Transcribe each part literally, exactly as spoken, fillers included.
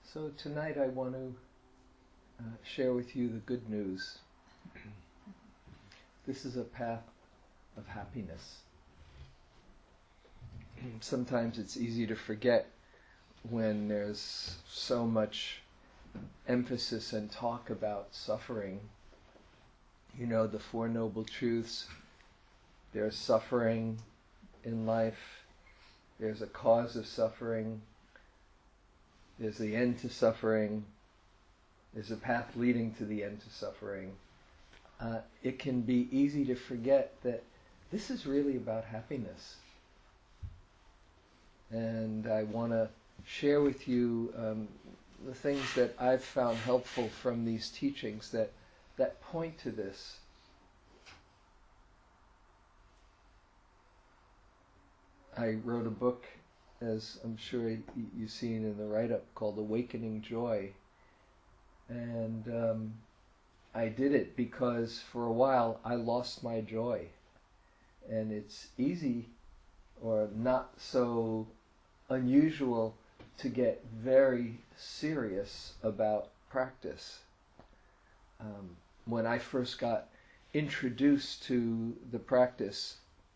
So tonight I want to uh, share with you the good news. This is a path of happiness. Sometimes it's easy to forget when there's so much emphasis and talk about suffering. You know, the Four Noble Truths. There's suffering in life. There's a cause of suffering. There's the end to suffering. There's a path leading to the end to suffering. Uh, it can be easy to forget that this is really about happiness. And I want to share with you um, the things that I've found helpful from these teachings that, that point to this. I wrote a book, as I'm sure you've seen in the write-up, called Awakening Joy. And um, I did it because for a while I lost my joy. And it's easy or not so unusual to get very serious about practice. Um, when I first got introduced to the practice,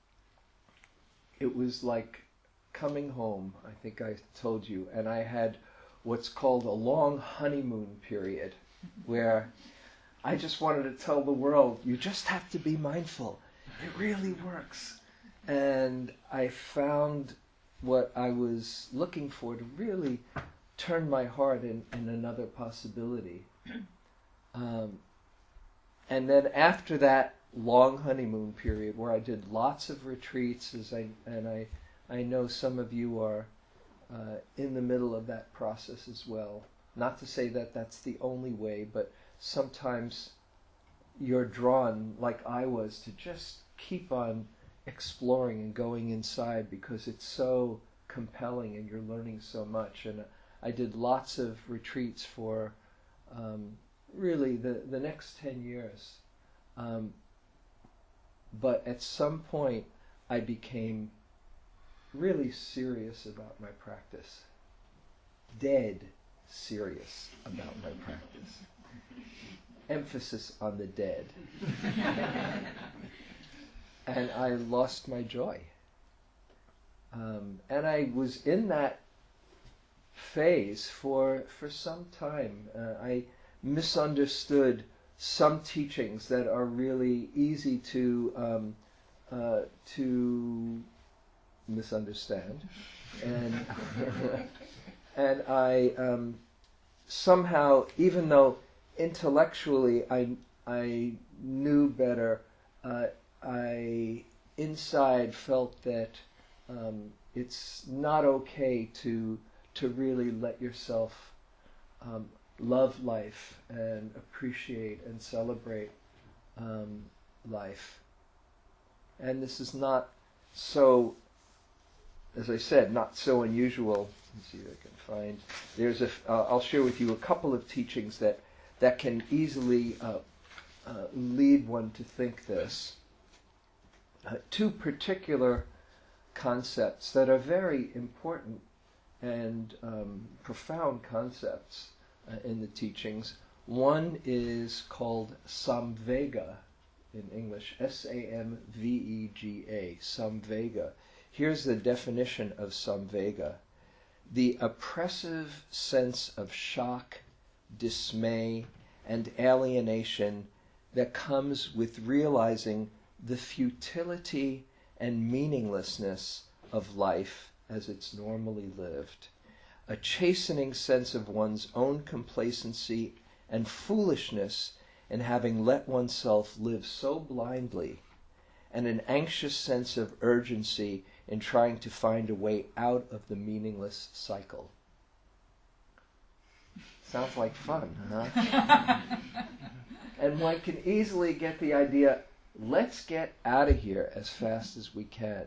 it was like coming home, I think I told you, and I had what's called a long honeymoon period where I just wanted to tell the world, you just have to be mindful. It really works. And I found what I was looking for to really turn my heart in, in another possibility. Um, and then after that long honeymoon period where I did lots of retreats, as I and I I know some of you are uh, in the middle of that process as well. Not to say that that's the only way, but sometimes you're drawn, like I was, to just keep on exploring and going inside because it's so compelling and you're learning so much. And I did lots of retreats for um, really the, the next ten years. Um, but at some point I became really serious about my practice. Dead serious about my practice. Emphasis on the dead. And I lost my joy. Um, and I was in that phase for for some time. Uh, I misunderstood some teachings that are really easy to um, uh, to misunderstand, and and I um, somehow, even though intellectually I I knew better, uh, I inside felt that um, it's not okay to to really let yourself um, love life and appreciate and celebrate um, life. And this is not so, as I said, not so unusual. Let's see if I can find. There's a. Uh, I'll share with you a couple of teachings that that can easily uh, uh, lead one to think this. Uh, two particular concepts that are very important and um, profound concepts uh, in the teachings. One is called Samvega in English, S A M V E G A, Samvega. Here's the definition of Samvega: the oppressive sense of shock, dismay, and alienation that comes with realizing the futility and meaninglessness of life as it's normally lived, a chastening sense of one's own complacency and foolishness in having let oneself live so blindly, and an anxious sense of urgency in trying to find a way out of the meaningless cycle. Sounds like fun, huh? And one can easily get the idea, let's get out of here as fast as we can.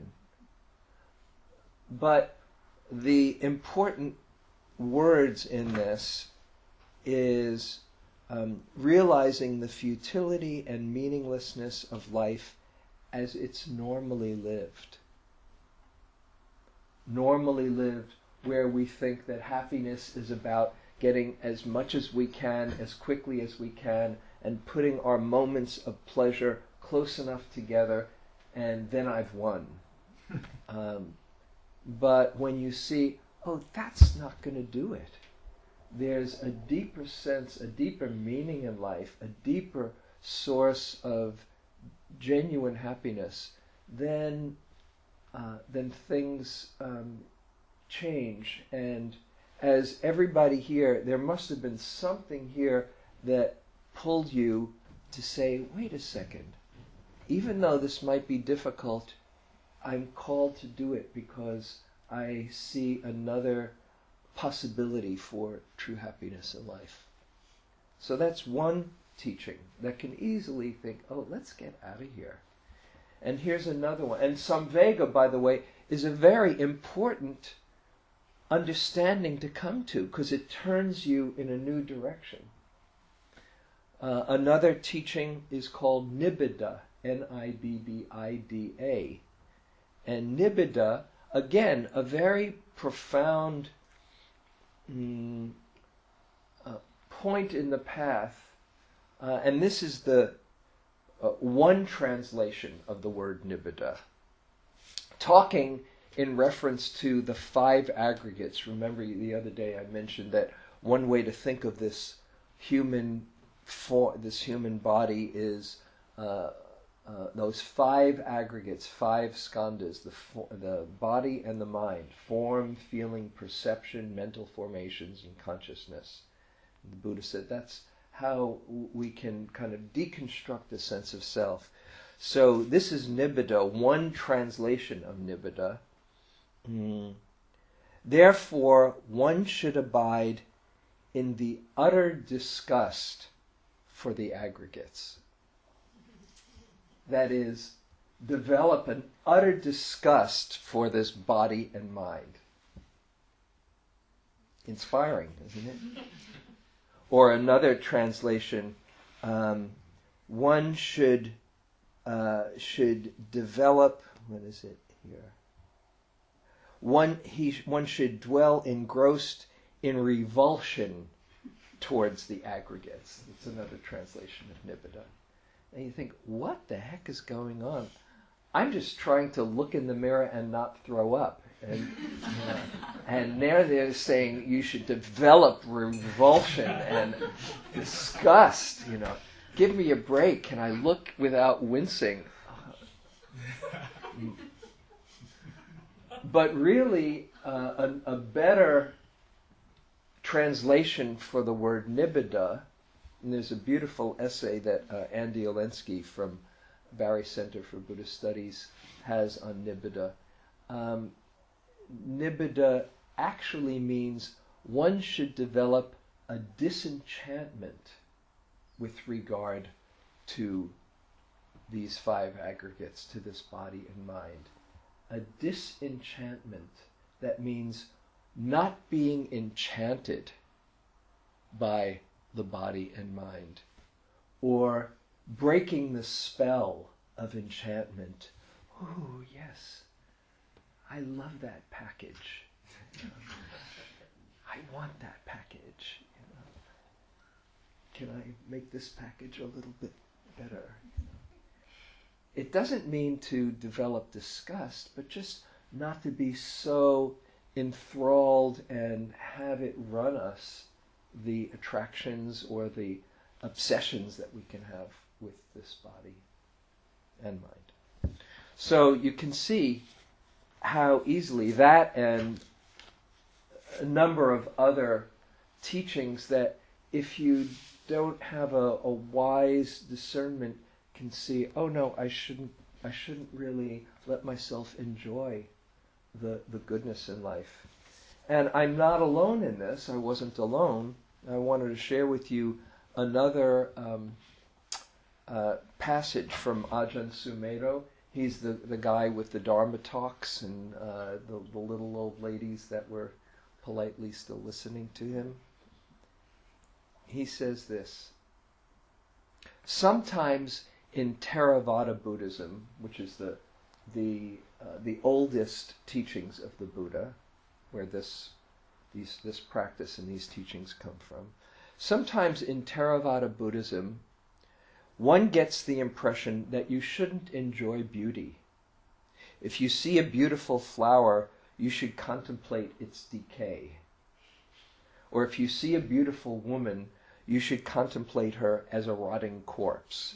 But the important words in this is um, realizing the futility and meaninglessness of life as it's normally lived. Normally lived where we think that happiness is about getting as much as we can, as quickly as we can, and putting our moments of pleasure close enough together, and then I've won. Um, but when you see, oh, that's not going to do it. There's a deeper sense, a deeper meaning in life, a deeper source of genuine happiness, then uh, then things um, change. And as everybody here, there must have been something here that pulled you to say, wait a second, even though this might be difficult, I'm called to do it because I see another possibility for true happiness in life. So that's one teaching that can easily think, oh, let's get out of here. And here's another one. And Samvega, by the way, is a very important understanding to come to because it turns you in a new direction. Uh, another teaching is called Nibbida, N I B B I D A. And Nibbida, again, a very profound mm, uh, point in the path. Uh, and this is the uh, one translation of the word Nibbida. Talking in reference to the five aggregates. Remember the other day I mentioned that one way to think of this human for, this human body is uh, uh, those five aggregates, five skandhas, the, fo- the body and the mind, form, feeling, perception, mental formations, and consciousness. And the Buddha said that's how we can kind of deconstruct the sense of self. So this is Nibbida, one translation of Nibbida. Mm. Therefore, one should abide in the utter disgust for the aggregates. That is, develop an utter disgust for this body and mind. Inspiring, isn't it? Or another translation, um, one should uh, should develop. What is it here? One he one should dwell engrossed in revulsion towards the aggregates. It's another translation of Nibbida. And you think, what the heck is going on? I'm just trying to look in the mirror and not throw up. And, you know, and there they're saying you should develop revulsion and disgust. You know, give me a break. Can I look without wincing? But really, uh, a, a better translation for the word Nibbida, and there's a beautiful essay that uh, Andy Olensky from Barry Center for Buddhist Studies has on Nibbida. Um, Nibbida actually means one should develop a disenchantment with regard to these five aggregates, to this body and mind. A disenchantment, that means not being enchanted by the body and mind, or breaking the spell of enchantment. Oh, yes, I love that package. You know, I want that package. You know. Can I make this package a little bit better? It doesn't mean to develop disgust, but just not to be so enthralled and have it run us, the attractions or the obsessions that we can have with this body and mind. So you can see how easily that and a number of other teachings that if you don't have a, a wise discernment can see, oh no, I shouldn't I shouldn't really let myself enjoy the, the goodness in life. And I'm not alone in this. I wasn't alone. I wanted to share with you another um, uh, passage from Ajahn Sumedho. He's the, the guy with the Dharma talks and uh, the, the little old ladies that were politely still listening to him. He says this: sometimes in Theravada Buddhism, which is the the uh, the oldest teachings of the Buddha, where this these, this practice and these teachings come from. Sometimes in Theravada Buddhism, one gets the impression that you shouldn't enjoy beauty. If you see a beautiful flower, you should contemplate its decay. Or if you see a beautiful woman, you should contemplate her as a rotting corpse.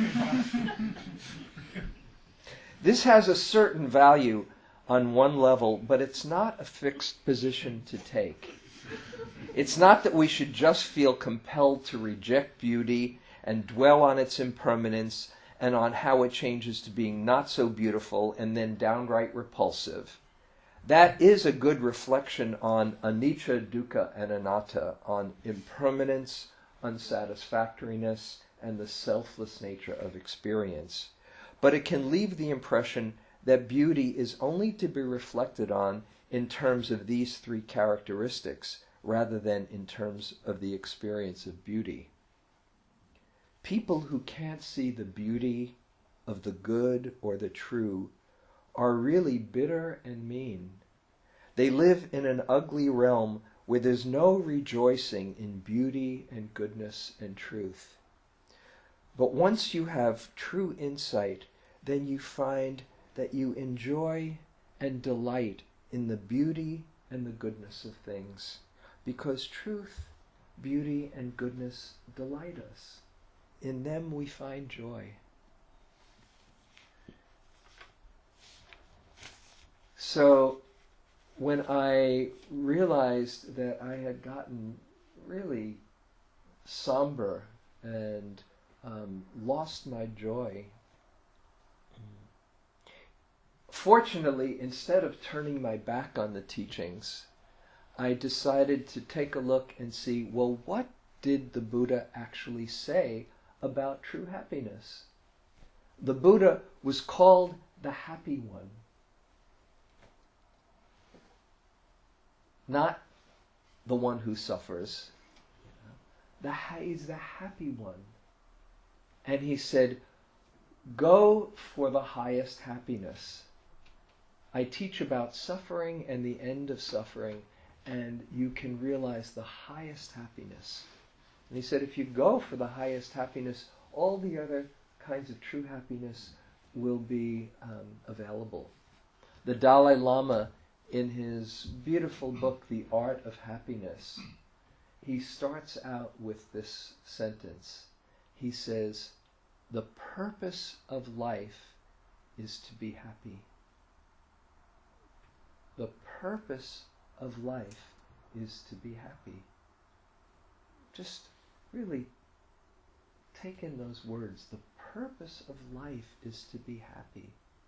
This has a certain value on one level, but it's not a fixed position to take. It's not that we should just feel compelled to reject beauty and dwell on its impermanence and on how it changes to being not so beautiful and then downright repulsive. That is a good reflection on anicca, dukkha, and anatta, on impermanence, unsatisfactoriness, and the selfless nature of experience. But it can leave the impression that beauty is only to be reflected on in terms of these three characteristics, rather than in terms of the experience of beauty. People who can't see the beauty of the good or the true are really bitter and mean. They live in an ugly realm where there's no rejoicing in beauty and goodness and truth. But once you have true insight, then you find that you enjoy and delight in the beauty and the goodness of things, because truth, beauty, and goodness delight us. In them we find joy. So when I realized that I had gotten really somber and um, lost my joy, fortunately, instead of turning my back on the teachings, I decided to take a look and see, well, what did the Buddha actually say about true happiness? The Buddha was called the happy one. Not the one who suffers. The, he's the happy one. And he said, go for the highest happiness. I teach about suffering and the end of suffering, and you can realize the highest happiness. And he said, if you go for the highest happiness, all the other kinds of true happiness will be um, available. The Dalai Lama, in his beautiful book, The Art of Happiness, he starts out with this sentence. He says, the purpose of life is to be happy. The purpose of life is to be happy. Just really take in those words. The purpose of life is to be happy.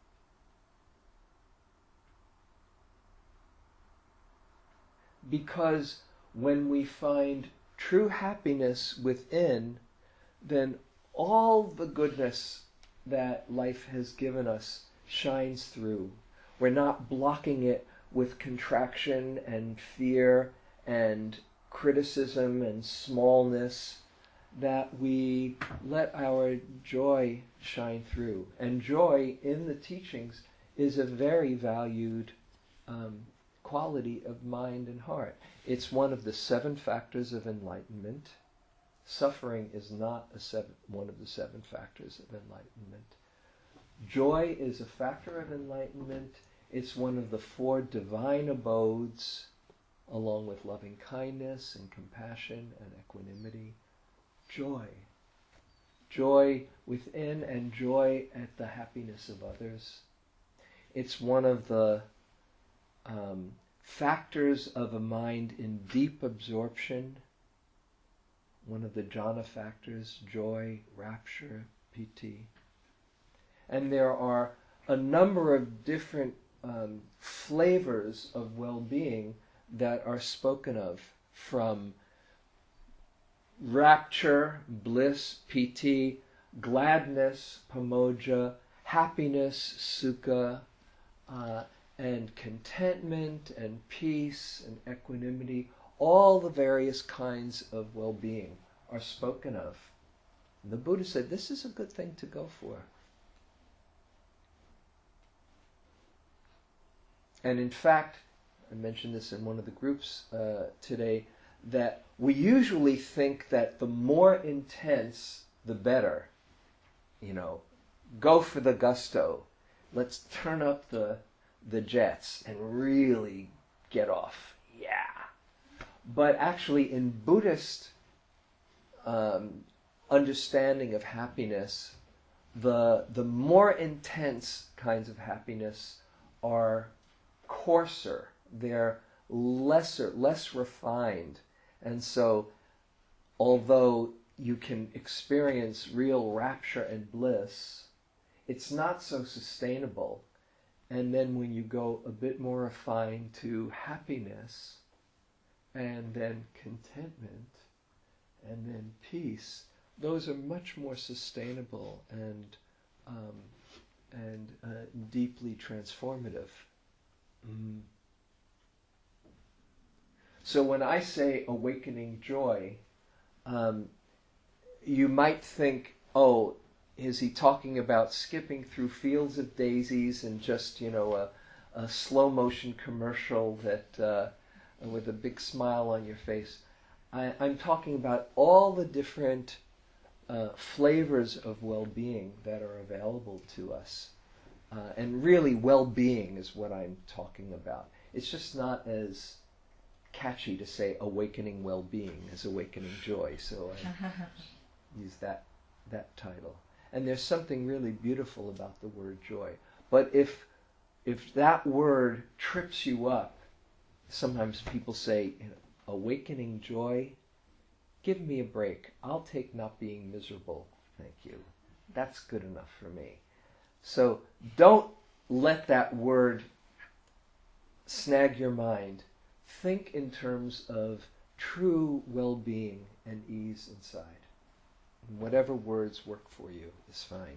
Because when we find true happiness within, then all the goodness that life has given us shines through. We're not blocking it with contraction and fear and criticism and smallness, that we let our joy shine through. And joy in the teachings is a very valued um, quality of mind and heart. It's one of the seven factors of enlightenment. Suffering is not a seven, one of the seven factors of enlightenment. Joy is a factor of enlightenment. It's one of the four divine abodes, along with loving kindness and compassion and equanimity. Joy. Joy within and joy at the happiness of others. It's one of the um, factors of a mind in deep absorption. One of the jhana factors, joy, rapture, piti. And there are a number of different um, flavors of well-being that are spoken of, from rapture, bliss, piti, gladness, pamoja, happiness, sukha, uh, and contentment and peace and equanimity. All the various kinds of well-being are spoken of. And the Buddha said, this is a good thing to go for. And in fact, I mentioned this in one of the groups uh, today, that we usually think that the more intense, the better. You know, go for the gusto. Let's turn up the the jets and really get off. Yeah. But actually, in Buddhist um, understanding of happiness, the the more intense kinds of happiness are coarser. They're lesser, less refined. And so, although you can experience real rapture and bliss, it's not so sustainable. And then when you go a bit more refined to happiness, and then contentment, and then peace, those are much more sustainable and um, and uh, deeply transformative. Mm. So when I say awakening joy, um, you might think, oh, is he talking about skipping through fields of daisies and just, you know, a, a slow motion commercial that uh, with a big smile on your face? I, I'm talking about all the different uh, flavors of well-being that are available to us. Uh, and really, well-being is what I'm talking about. It's just not as catchy to say awakening well-being as awakening joy, so I use that that title. And there's something really beautiful about the word joy. But if if that word trips you up, sometimes people say, you know, awakening joy, give me a break. I'll take not being miserable. Thank you. That's good enough for me. So don't let that word snag your mind. Think in terms of true well-being and ease inside. And whatever words work for you is fine.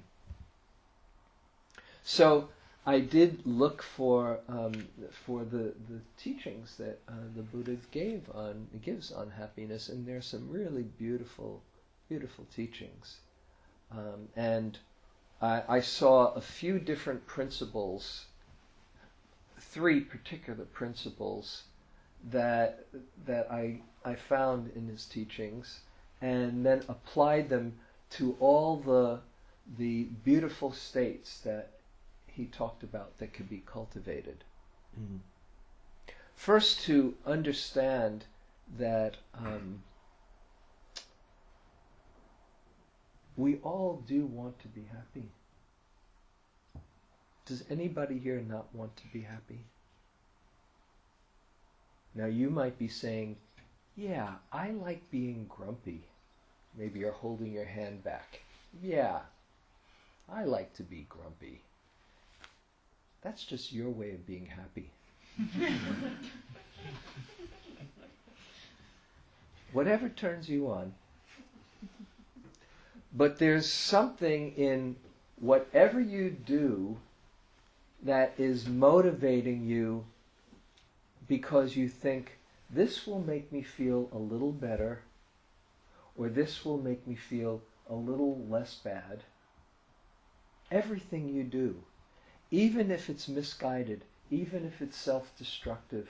So I did look for um, for the, the teachings that uh, the Buddha gave on gives on happiness, and there's some really beautiful, beautiful teachings. Um, and I, I saw a few different principles, three particular principles that that I I found in his teachings, and then applied them to all the the beautiful states that he talked about that could be cultivated. Mm. First, to understand that um, we all do want to be happy. Does anybody here not want to be happy? Now you might be saying, yeah, I like being grumpy. Maybe you're holding your hand back. Yeah, I like to be grumpy. That's just your way of being happy. Whatever turns you on. But there's something in whatever you do that is motivating you because you think, this will make me feel a little better, or this will make me feel a little less bad. Everything you do, even if it's misguided, even if it's self-destructive,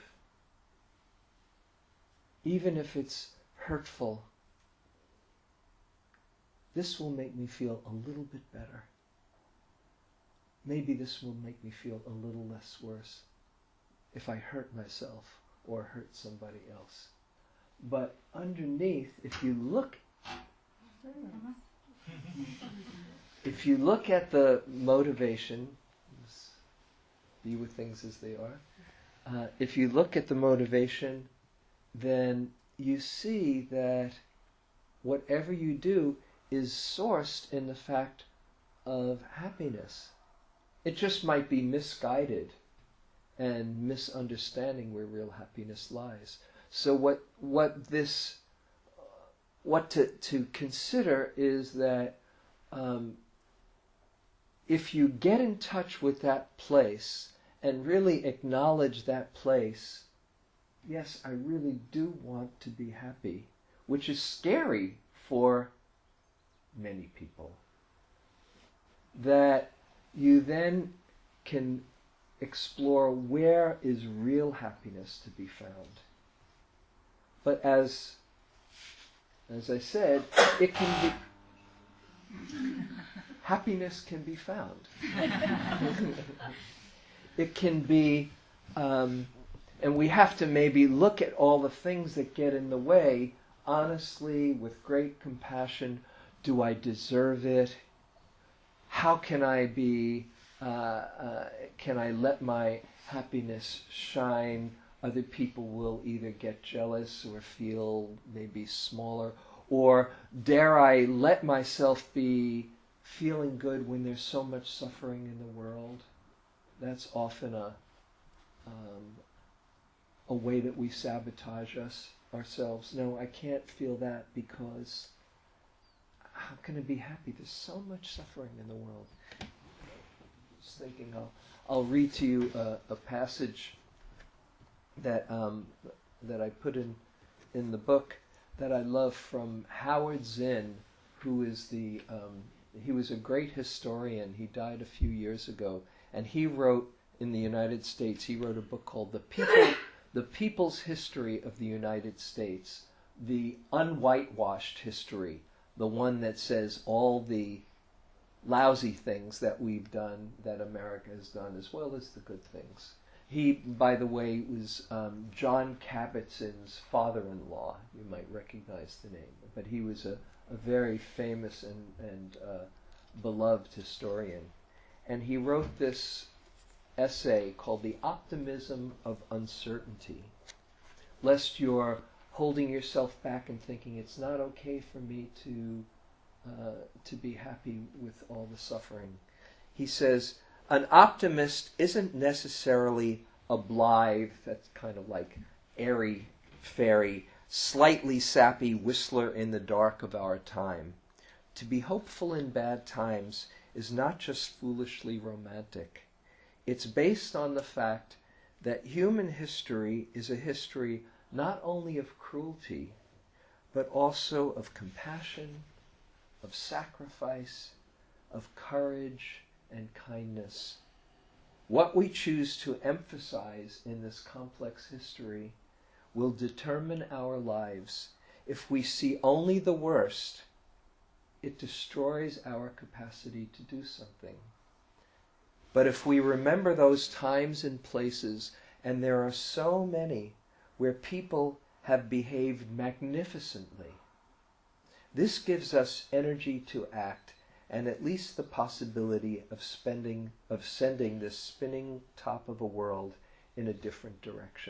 even if it's hurtful, this will make me feel a little bit better. Maybe this will make me feel a little less worse if I hurt myself or hurt somebody else. But underneath, if you look if you look at the motivation, be with things as they are, uh, if you look at the motivation, then you see that whatever you do is sourced in the fact of happiness. It just might be misguided and misunderstanding where real happiness lies. So what what this what to to consider is that um, if you get in touch with that place and really acknowledge that place, yes, I really do want to be happy, which is scary for many people, that you then can explore where is real happiness to be found. But as as I said, it can be happiness can be found. It can be, um, and we have to maybe look at all the things that get in the way honestly, with great compassion. Do I deserve it? How can I be, uh, uh, can I let my happiness shine? Other people will either get jealous or feel maybe smaller. Or dare I let myself be feeling good when there's so much suffering in the world? That's often a um, a way that we sabotage us ourselves. No, I can't feel that because how can I be happy? There's so much suffering in the world. Just thinking, I'll I'll read to you a, a passage that um, that I put in in the book that I love from Howard Zinn, who is the um, he was a great historian. He died a few years ago, and he wrote in the United States. He wrote a book called "The People, the People's History of the United States," the unwhitewashed history, the one that says all the lousy things that we've done, that America has done, as well as the good things. He, by the way, was um, John Kabat-Zinn's father-in-law. You might recognize the name, but he was a, a very famous and, and uh, beloved historian. And he wrote this essay called "The Optimism of Uncertainty," lest you're holding yourself back and thinking it's not okay for me to uh, to be happy with all the suffering. He says, an optimist isn't necessarily a blithe, that's kind of like airy, fairy, slightly sappy whistler in the dark of our time. To be hopeful in bad times is not just foolishly romantic. It's based on the fact that human history is a history not only of cruelty, but also of compassion, of sacrifice, of courage, and kindness. What we choose to emphasize in this complex history will determine our lives. If we see only the worst, it destroys our capacity to do something. But if we remember those times and places, and there are so many where people have behaved magnificently, this gives us energy to act, and at least the possibility of spending, of sending this spinning top of a world in a different direction.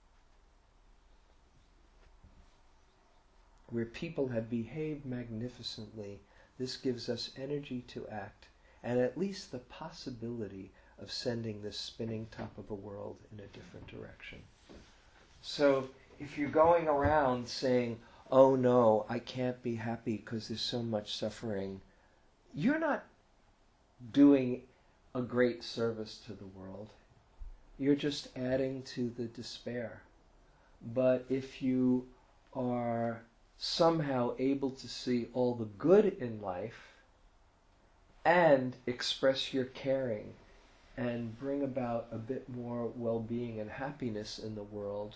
Where people have behaved magnificently, this gives us energy to act, and at least the possibility of sending this spinning top of a world in a different direction. So if you're going around saying, oh no, I can't be happy because there's so much suffering, you're not doing a great service to the world. You're just adding to the despair. But if you are somehow able to see all the good in life and express your caring and bring about a bit more well-being and happiness in the world,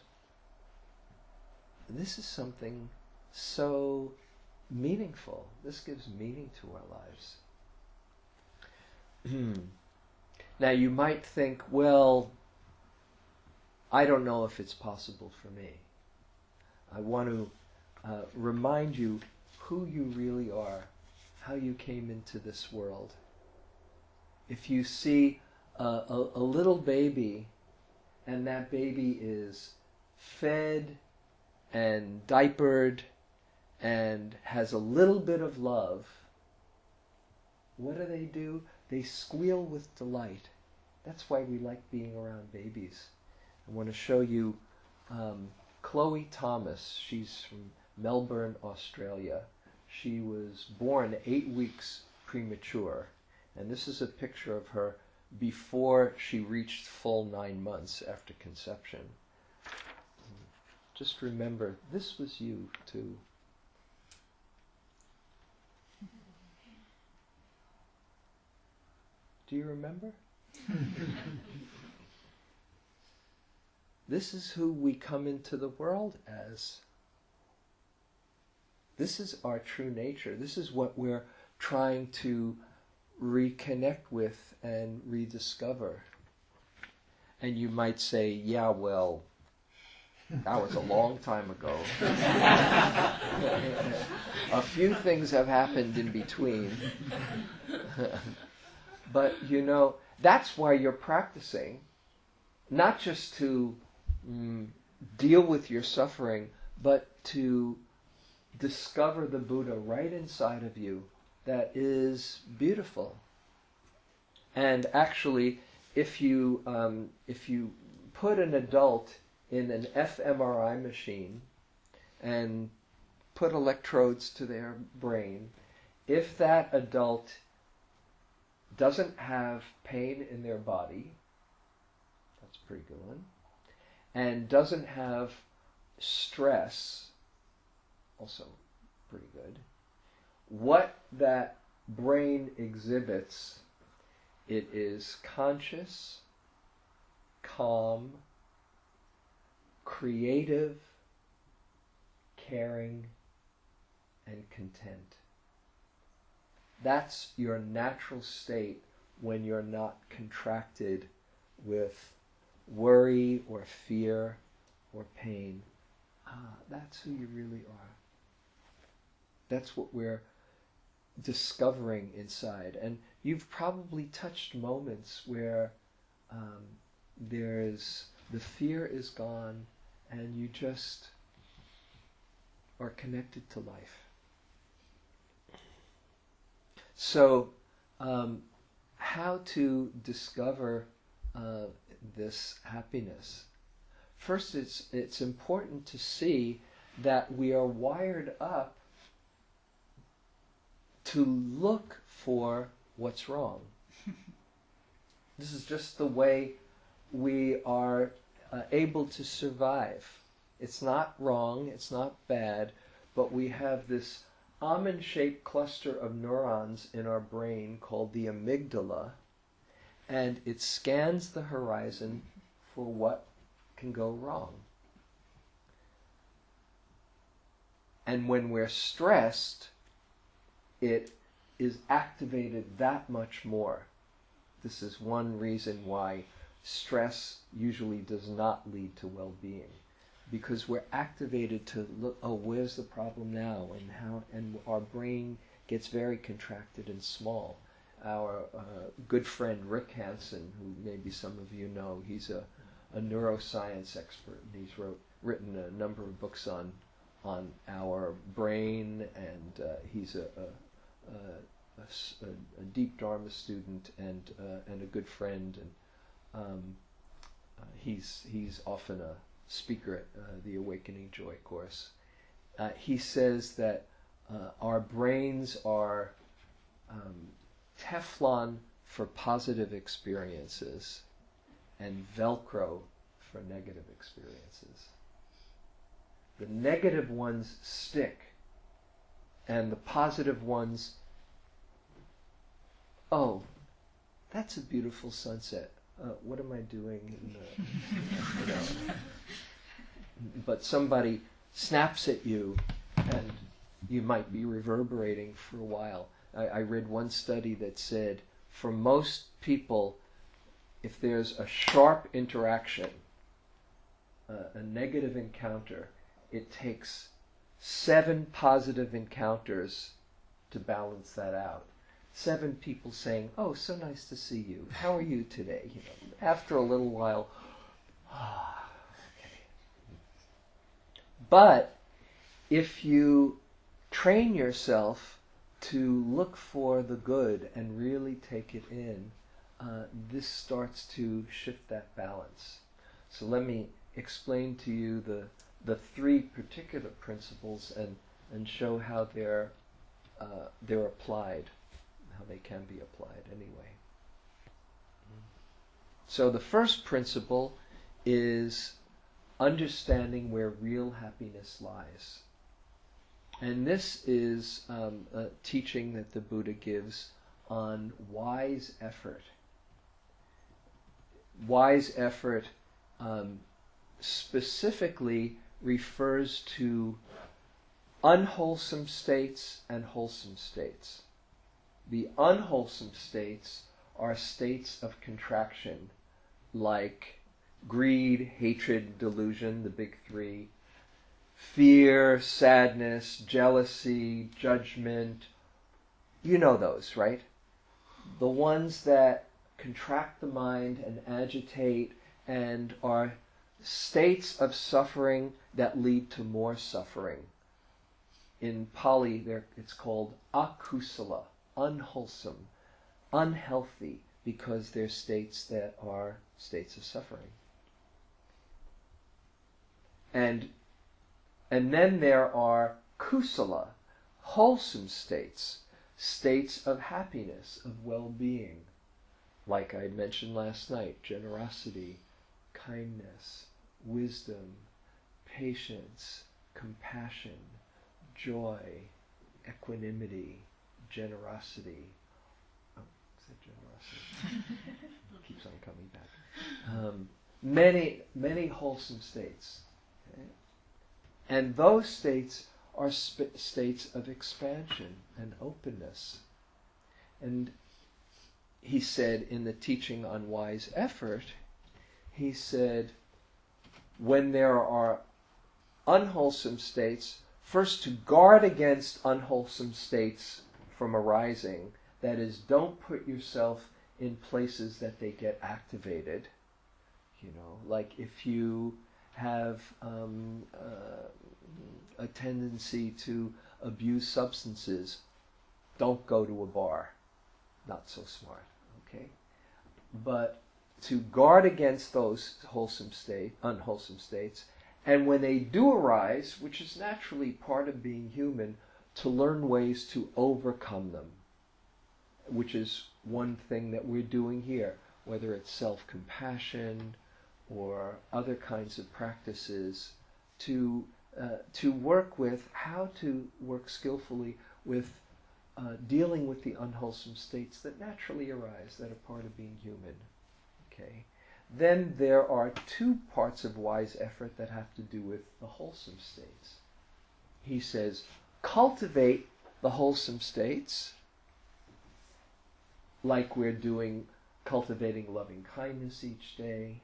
this is something so meaningful. This gives meaning to our lives. Now you might think, well, I don't know if it's possible for me. I want to uh, remind you who you really are, how you came into this world. If you see a, a, a little baby, and that baby is fed and diapered and has a little bit of love, what do they do? They squeal with delight. That's why we like being around babies. I want to show you um, Chloe Thomas. She's from Melbourne, Australia. She was born eight weeks premature, and this is a picture of her before she reached full nine months after conception. Just remember, this was you too. Do you remember? this is who we come into the world as. This is our true nature. This is what we're trying to reconnect with and rediscover. And you might say, yeah, well, that was a long time ago. A few things have happened in between. But, you know, that's why you're practicing, not just to mm, deal with your suffering, but to discover the Buddha right inside of you that is beautiful. And actually, if you um, if you put an adult in an fMRI machine and put electrodes to their brain, if that adult doesn't have pain in their body, that's a pretty good one, and doesn't have stress, also pretty good, what that brain exhibits, it is conscious, calm, creative, caring, and content. That's your natural state when you're not contracted with worry or fear or pain. Ah, that's who you really are. That's what we're discovering inside. And you've probably touched moments where um, there's the fear is gone and you just are connected to life. So, um, how to discover uh, this happiness? First, it's it's important to see that we are wired up to look for what's wrong. This is just the way we are uh, able to survive. It's not wrong, it's not bad, but we have this almond-shaped cluster of neurons in our brain called the amygdala, and it scans the horizon for what can go wrong. And when we're stressed, it is activated that much more. This is one reason why stress usually does not lead to well-being, because we're activated to look, oh, where's the problem now, and how, and our brain gets very contracted and small. Our uh, good friend Rick Hansen, who maybe some of you know, he's a, a neuroscience expert, and he's wrote, written a number of books on on our brain, and uh, he's a, a, a, a, a deep Dharma student and uh, and a good friend, and um, uh, he's he's often a speaker at uh, the Awakening Joy course. Uh, he says that uh, our brains are um, Teflon for positive experiences and Velcro for negative experiences. The negative ones stick, and the positive ones, oh, that's a beautiful sunset. Uh, what am I doing? In the, you know. But somebody snaps at you, and you might be reverberating for a while. I, I read one study that said, for most people, if there's a sharp interaction, uh, a negative encounter, it takes seven positive encounters to balance that out. Seven people saying, oh, so nice to see you. How are you today? You know, after a little while, ah, okay. But if you train yourself to look for the good and really take it in, uh, this starts to shift that balance. So let me explain to you the the three particular principles and and show how they're uh, they're applied, how they can be applied anyway. So the first principle is understanding where real happiness lies. And this is um, a teaching that the Buddha gives on wise effort. Wise effort um, specifically refers to unwholesome states and wholesome states. The unwholesome states are states of contraction, like greed, hatred, delusion, the big three, fear, sadness, jealousy, judgment. You know those, right? The ones that contract the mind and agitate and are states of suffering that lead to more suffering. In Pali, there it's called akusala, unwholesome, unhealthy, because they're states that are states of suffering. And and then there are kusala, wholesome states, states of happiness, of well-being, like I mentioned last night, generosity, kindness, wisdom, patience, compassion, joy, equanimity, generosity. Oh, is that generosity? Keeps on coming back. Um, many, many wholesome states. Okay? And those states are sp- states of expansion and openness. And he said in the teaching on wise effort, he said, when there are unwholesome states, first to guard against unwholesome states from arising, that is, don't put yourself in places that they get activated. You know, like if you have um, uh, a tendency to abuse substances, don't go to a bar. Not so smart, okay? But to guard against those wholesome state, unwholesome states, and when they do arise, which is naturally part of being human, to learn ways to overcome them, which is one thing that we're doing here, whether it's self-compassion or other kinds of practices, to uh, to work with how to work skillfully with uh, dealing with the unwholesome states that naturally arise, that are part of being human. Okay. Then there are two parts of wise effort that have to do with the wholesome states. He says, cultivate the wholesome states, like we're doing, cultivating loving kindness each day.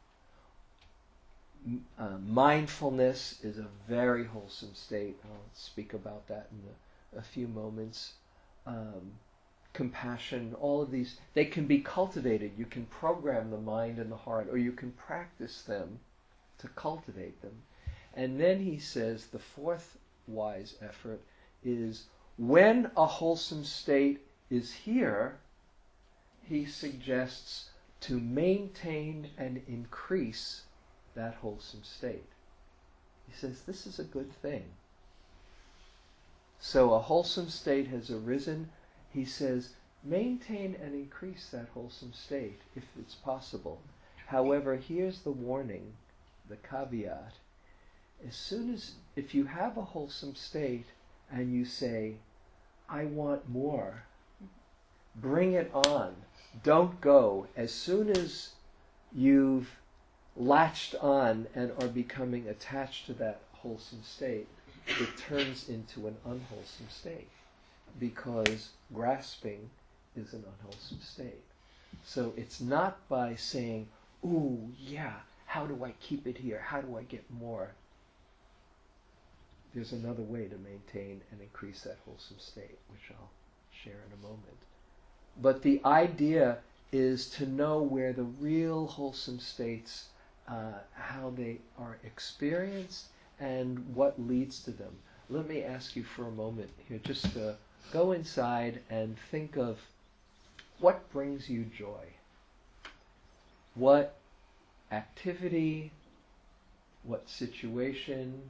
M- uh, mindfulness is a very wholesome state. I'll speak about that in a, a few moments. Um, compassion, all of these, they can be cultivated. You can program the mind and the heart, or you can practice them to cultivate them. And then he says the fourth wise effort is when a wholesome state is here, he suggests to maintain and increase that wholesome state. He says this is a good thing. So a wholesome state has arisen. He says, maintain and increase that wholesome state if it's possible. However, here's the warning, the caveat. As soon as, if you have a wholesome state and you say, I want more, bring it on. Don't go. As soon as you've latched on and are becoming attached to that wholesome state, it turns into an unwholesome state, because grasping is an unwholesome state. So it's not by saying, ooh, yeah, how do I keep it here? How do I get more? There's another way to maintain and increase that wholesome state, which I'll share in a moment. But the idea is to know where the real wholesome states, uh, how they are experienced and what leads to them. Let me ask you for a moment here, just to go inside and think of what brings you joy. What activity, what situation,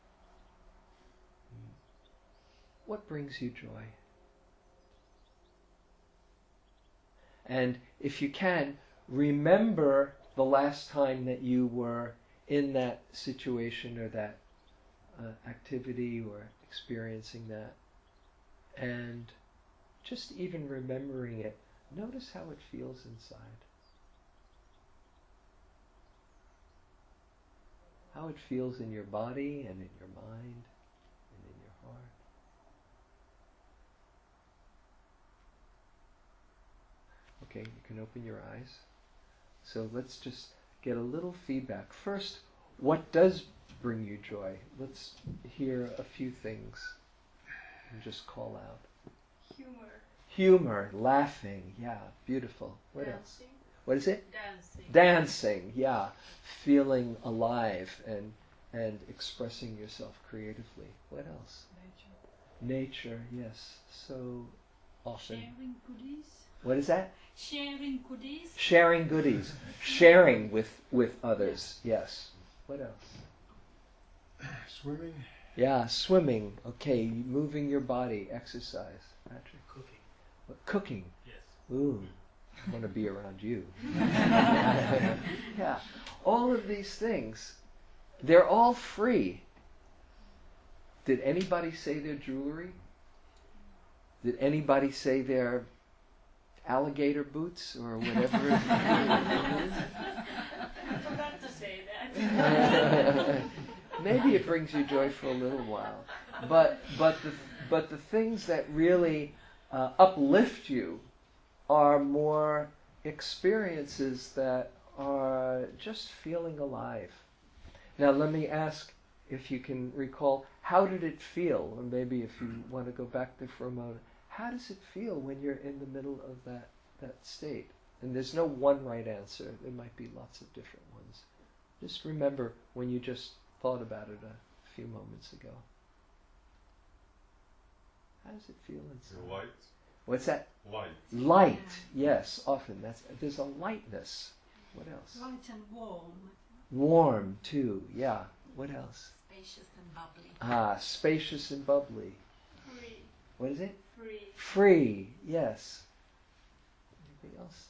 what brings you joy? And if you can, remember the last time that you were in that situation or that uh, activity or experiencing that. And just even remembering it, notice how it feels inside. how it feels in your body and in your mind and in your heart. Okay, you can open your eyes. So let's just get a little feedback. First, what does bring you joy? Let's hear a few things and just call out. Humor. Humor, laughing, yeah, beautiful. What Dancing. else? What is it? Dancing. Dancing, yeah. Feeling alive and and expressing yourself creatively. What else? Nature. Nature, yes. So often. Sharing goodies. What is that? Sharing goodies. Sharing goodies. Sharing with, with others, yes. What else? Swimming. Yeah, swimming. Okay, moving your body, exercise. Patrick? Cooking. What, cooking? Yes. Ooh, I want to be around you. Yeah, all of these things, they're all free. Did anybody say their jewelry? Did anybody say their alligator boots or whatever it is? I forgot to say that. Maybe it brings you joy for a little while, but but the but the things that really uh, uplift you are more experiences that are just feeling alive. Now let me ask if you can recall, how did it feel? Or maybe if you want to go back there for a moment, how does it feel when you're in the middle of that, that state? And there's no one right answer. There might be lots of different ones. Just remember when you just thought about it a few moments ago. How does it feel inside? Light. What's that? Light. Light, yes, often. That's there's a lightness. What else? Light and warm. Warm, too, yeah. What else? Spacious and bubbly. Ah, spacious and bubbly. Free. What is it? Free. Free, yes. Anything else?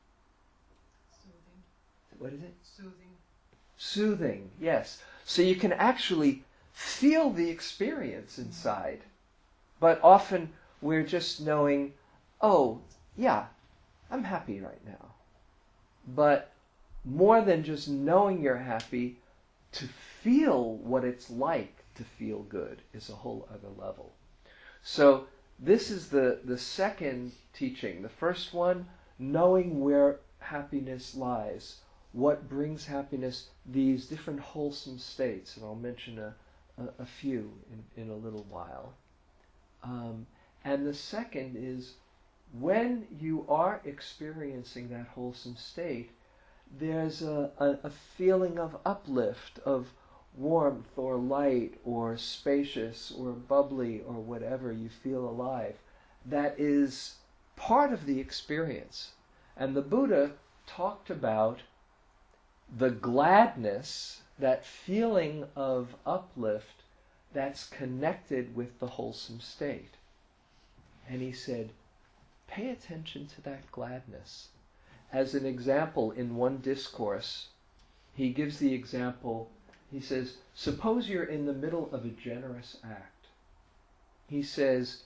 Soothing. What is it? Soothing. Soothing, yes. So you can actually feel the experience inside. But often we're just knowing, oh, yeah, I'm happy right now. But more than just knowing you're happy, to feel what it's like to feel good is a whole other level. So this is the, the second teaching. The first one, knowing where happiness lies. What brings happiness? These different wholesome states. And I'll mention a, a, a few in, in a little while. Um, and the second is, when you are experiencing that wholesome state, there's a, a, a feeling of uplift, of warmth or light or spacious or bubbly or whatever you feel alive. That is part of the experience. And the Buddha talked about the gladness, that feeling of uplift that's connected with the wholesome state. And he said, pay attention to that gladness. As an example, in one discourse, he gives the example, he says, suppose you're in the middle of a generous act. He says,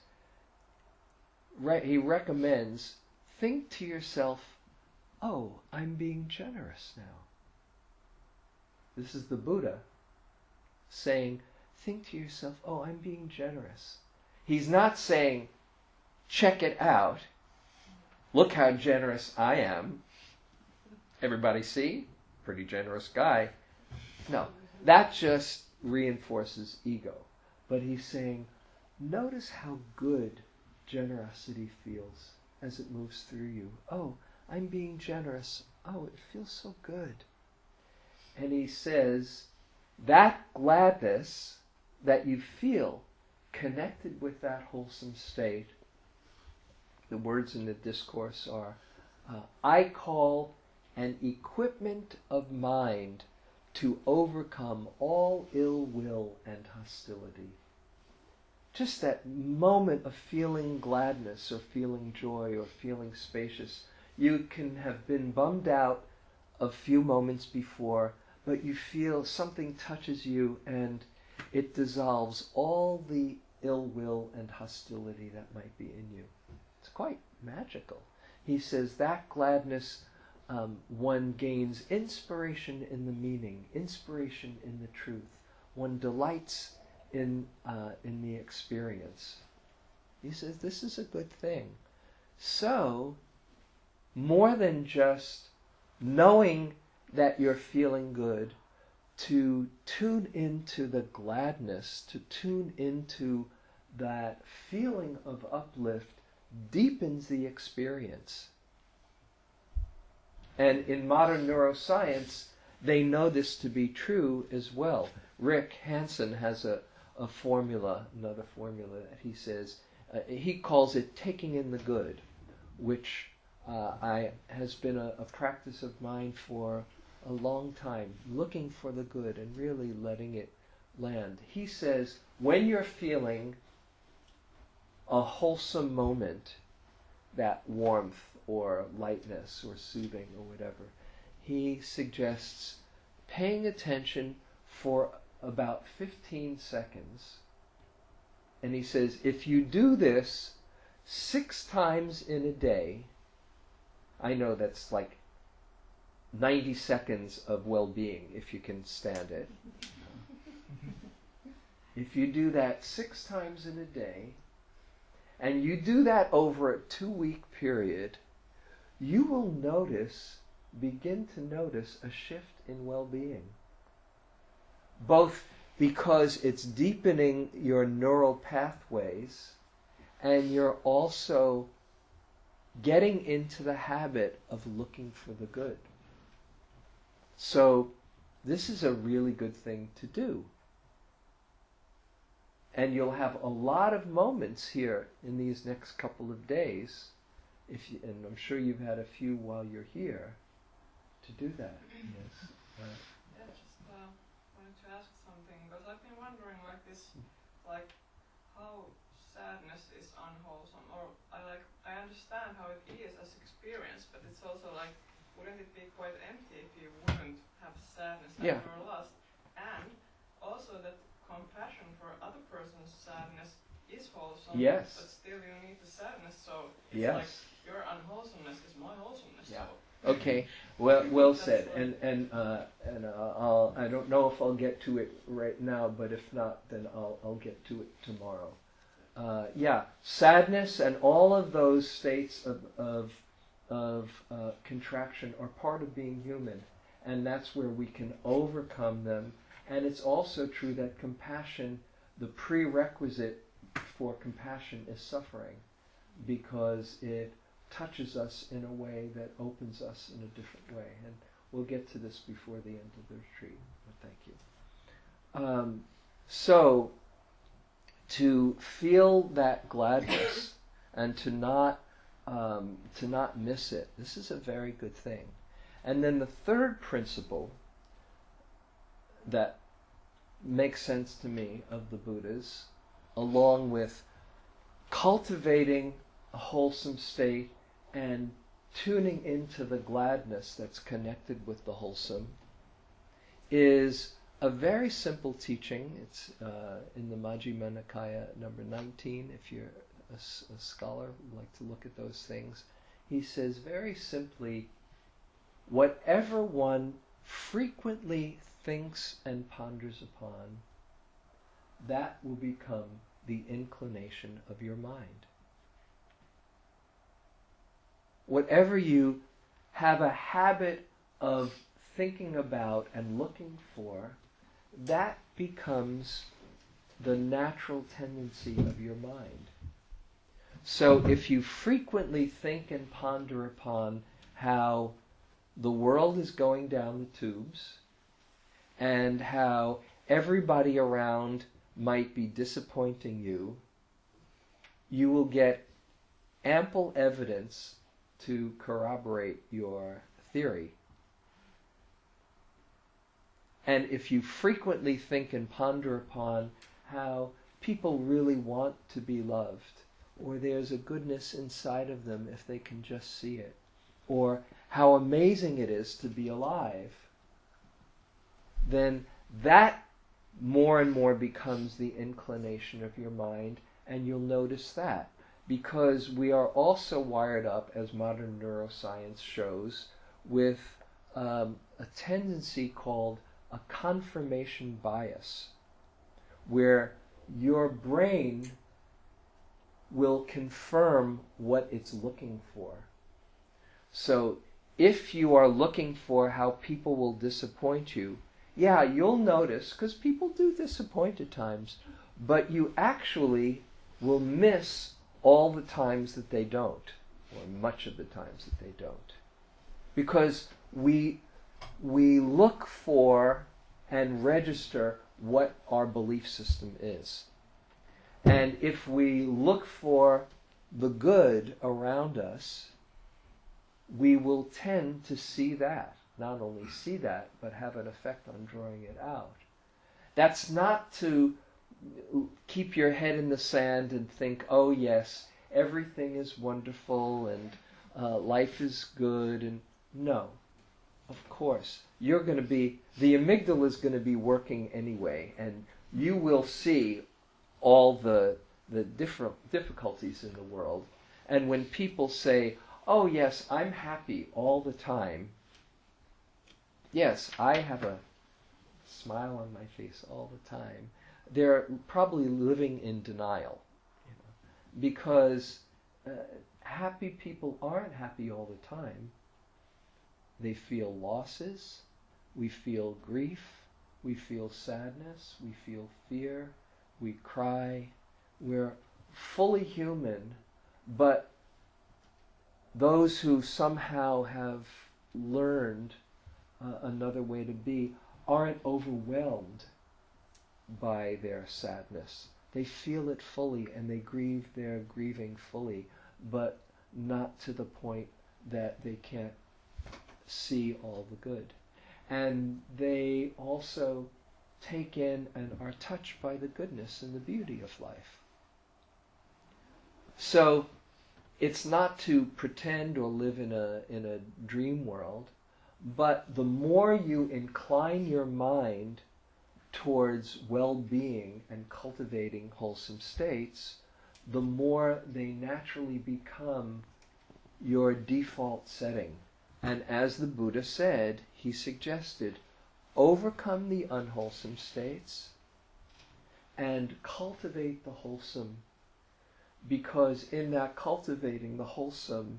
right, he recommends, think to yourself, oh, I'm being generous now. This is the Buddha saying, think to yourself, oh, I'm being generous. He's not saying, check it out. Look how generous I am. Everybody see? Pretty generous guy. No, that just reinforces ego. But he's saying, notice how good generosity feels as it moves through you. Oh, I'm being generous. Oh, it feels so good. And he says, that gladness that you feel connected with that wholesome state, the words in the discourse are, uh, I call an equipment of mind to overcome all ill will and hostility. Just that moment of feeling gladness or feeling joy or feeling spacious. You can have been bummed out a few moments before, but you feel something touches you and it dissolves all the ill will and hostility that might be in you. It's quite magical. He says that gladness um, one gains inspiration in the meaning, inspiration in the truth. One delights in uh, in the experience. He says this is a good thing. So, more than just knowing that you're feeling good, to tune into the gladness, to tune into that feeling of uplift deepens the experience. And in modern neuroscience, they know this to be true as well. Rick Hansen has a, a formula, another formula that he says, uh, he calls it taking in the good, which uh, I has been a, a practice of mine for a long time, looking for the good and really letting it land. He says, when you're feeling a wholesome moment, that warmth or lightness or soothing or whatever, he suggests paying attention for about fifteen seconds. And he says, if you do this six times in a day, I know that's like ninety seconds of well-being, if you can stand it. If you do that six times in a day, and you do that over a two-week period, you will notice, begin to notice a shift in well-being. Both because it's deepening your neural pathways, and you're also getting into the habit of looking for the good. So this is a really good thing to do. And you'll have a lot of moments here in these next couple of days, if you, and I'm sure you've had a few while you're here, to do that. Yes. Uh, yeah, just uh, wanted to ask something, because I've been wondering like this, like how sadness is unwholesome, or I like I understand how it is as experience, but it's also like, wouldn't it be quite empty if you wouldn't have sadness Yeah. after lost? And also that compassion for other person's sadness is wholesome, Yes. but still you need the sadness, so it's Yes. like your unwholesomeness is my wholesomeness. Yeah. So Okay, well, well That's said. like- And and uh, and uh, I'll I don't know if I'll get to it right now, but if not, then I'll I'll get to it tomorrow. Uh, yeah, sadness and all of those states of of of uh, contraction are part of being human, and that's where we can overcome them. And it's also true that compassion, the prerequisite for compassion is suffering, because it touches us in a way that opens us in a different way. And we'll get to this before the end of the retreat, but thank you. Um, so, to feel that gladness and to not um, to not miss it, this is a very good thing. And then the third principle that makes sense to me of the Buddhas, along with cultivating a wholesome state and tuning into the gladness that's connected with the wholesome, is a very simple teaching. It's uh, in the Majjhima Nikaya number nineteen. If you're a, a scholar who like to look at those things, he says very simply, whatever one frequently thinks and ponders upon, that will become the inclination of your mind. Whatever you have a habit of thinking about and looking for, that becomes the natural tendency of your mind. So if you frequently think and ponder upon how the world is going down the tubes, and how everybody around might be disappointing you, you will get ample evidence to corroborate your theory. And if you frequently think and ponder upon how people really want to be loved, or there's a goodness inside of them if they can just see it, or how amazing it is to be alive, then that more and more becomes the inclination of your mind, and you'll notice that. Because we are also wired up, as modern neuroscience shows, with um, a tendency called a confirmation bias, where your brain will confirm what it's looking for. So if you are looking for how people will disappoint you, yeah, you'll notice, because people do disappoint at times, but you actually will miss all the times that they don't, or much of the times that they don't. Because we, we look for and register what our belief system is. And if we look for the good around us, we will tend to see that. Not only see that, but have an effect on drawing it out. That's not to keep your head in the sand and think, oh yes, everything is wonderful and uh, life is good. And no, of course, you're going to be, the amygdala is going to be working anyway, and you will see all the the different difficulties in the world. And when people say, oh yes, I'm happy all the time, yes, I have a smile on my face all the time, they're probably living in denial. You know, because uh, happy people aren't happy all the time. They feel losses, we feel grief, we feel sadness, we feel fear, we cry. We're fully human, but those who somehow have learned uh, another way to be aren't overwhelmed by their sadness. They feel it fully and they grieve their grieving fully, but not to the point that they can't see all the good. And they also take in and are touched by the goodness and the beauty of life. So it's not to pretend or live in a in a dream world, but the more you incline your mind towards well-being and cultivating wholesome states, the more they naturally become your default setting. And as the Buddha said, he suggested, overcome the unwholesome states and cultivate the wholesome, because in that cultivating the wholesome,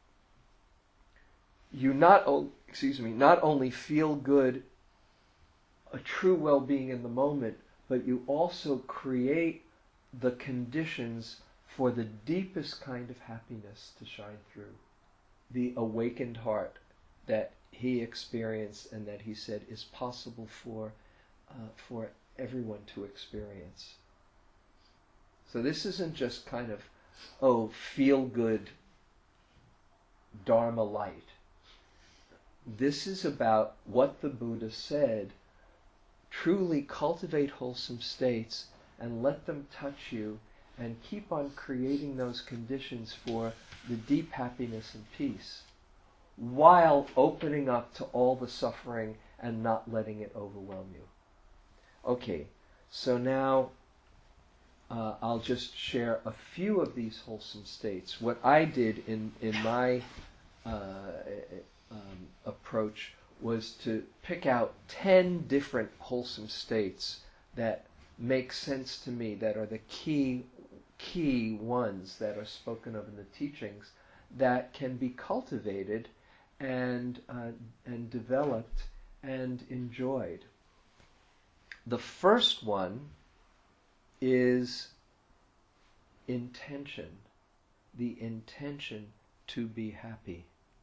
you not o- excuse me not only feel good, a true well-being in the moment, but you also create the conditions for the deepest kind of happiness to shine through, the awakened heart that he experienced and that he said is possible for uh, for everyone to experience. So this isn't just kind of, oh, feel-good Dharma light. This is about what the Buddha said, truly cultivate wholesome states and let them touch you and keep on creating those conditions for the deep happiness and peace, while opening up to all the suffering and not letting it overwhelm you. Okay, so now Uh, I'll just share a few of these wholesome states. What I did in, in my uh, um, approach was to pick out ten different wholesome states that make sense to me, that are the key, key ones that are spoken of in the teachings, that can be cultivated and, uh, and developed and enjoyed. The first one is intention, the intention to be happy.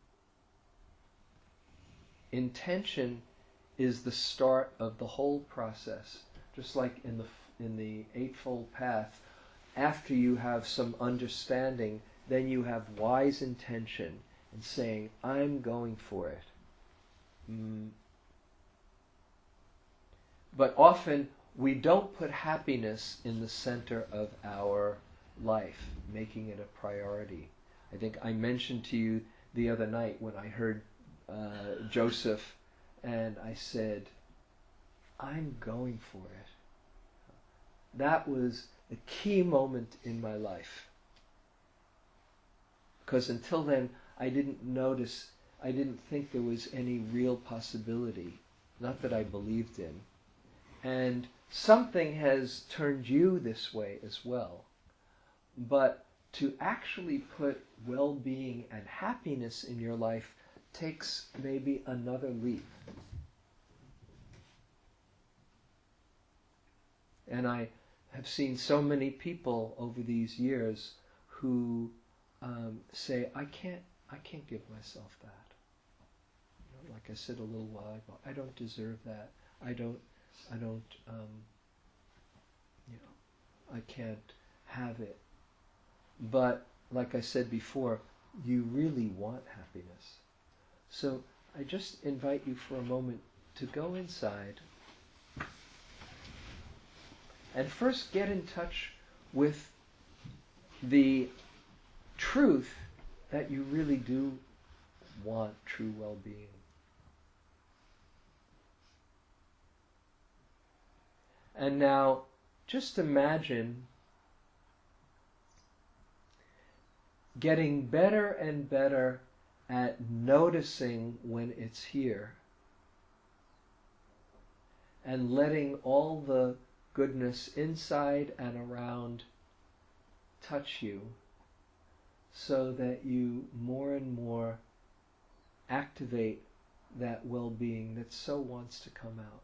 Intention is the start of the whole process, just like in the in the Eightfold Path. After you have some understanding, then you have wise intention and saying, I'm going for it. Mm. But often we don't put happiness in the center of our life, making it a priority. I think I mentioned to you the other night when I heard uh, Joseph, and I said, I'm going for it. That was a key moment in my life. Because until then, I didn't notice I didn't think there was any real possibility, not that I believed in. And something has turned you this way as well. But to actually put well-being and happiness in your life takes maybe another leap. And I have seen so many people over these years who um, say, I can't, I can't give myself that. You know, like I said a little while ago, I don't deserve that. I don't, I don't, um, you know, I can't have it. But like I said before, you really want happiness. So I just invite you for a moment to go inside and first get in touch with the truth that you really do want true well-being. And now, just imagine getting better and better at noticing when it's here and letting all the goodness inside and around touch you so that you more and more activate that well-being that so wants to come out.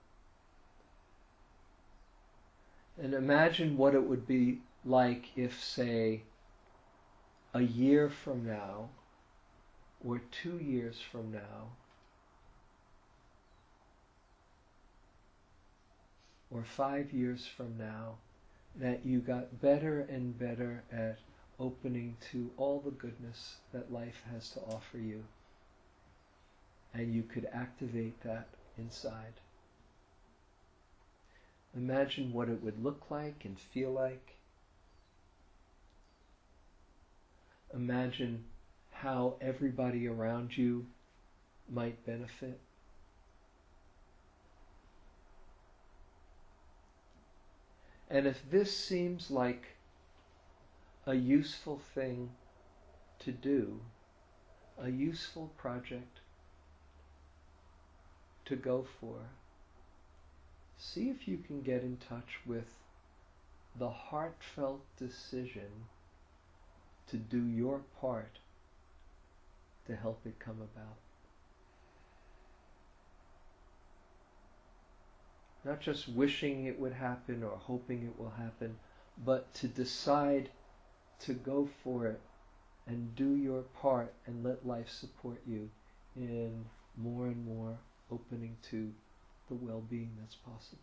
And imagine what it would be like if, say, a year from now or two years from now or five years from now, that you got better and better at opening to all the goodness that life has to offer you, and you could activate that inside. Imagine what it would look like and feel like. Imagine how everybody around you might benefit. And if this seems like a useful thing to do, a useful project to go for, see if you can get in touch with the heartfelt decision to do your part to help it come about. Not just wishing it would happen or hoping it will happen, but to decide to go for it and do your part and let life support you in more and more opening to the well-being that's possible.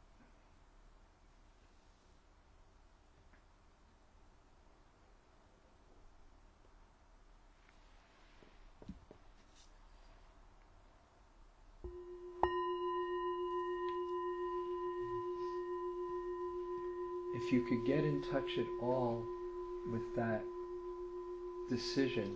If you could get in touch at all with that decision,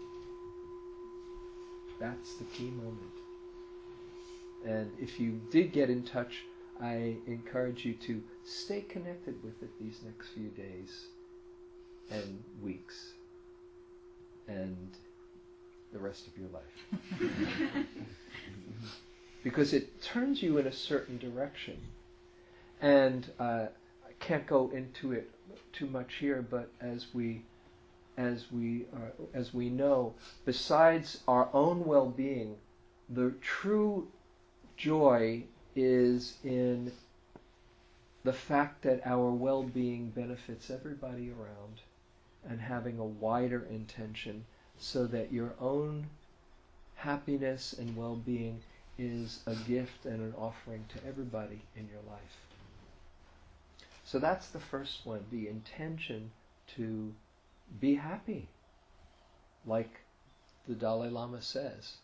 that's the key moment. And if you did get in touch, I encourage you to stay connected with it these next few days and weeks and the rest of your life. Because it turns you in a certain direction. And uh, I can't go into it too much here, but as we as we are, as we know, besides our own well-being, the true joy is in the fact that our well-being benefits everybody around, and having a wider intention so that your own happiness and well-being is a gift and an offering to everybody in your life. So that's the first one, the intention to be happy, like the Dalai Lama says.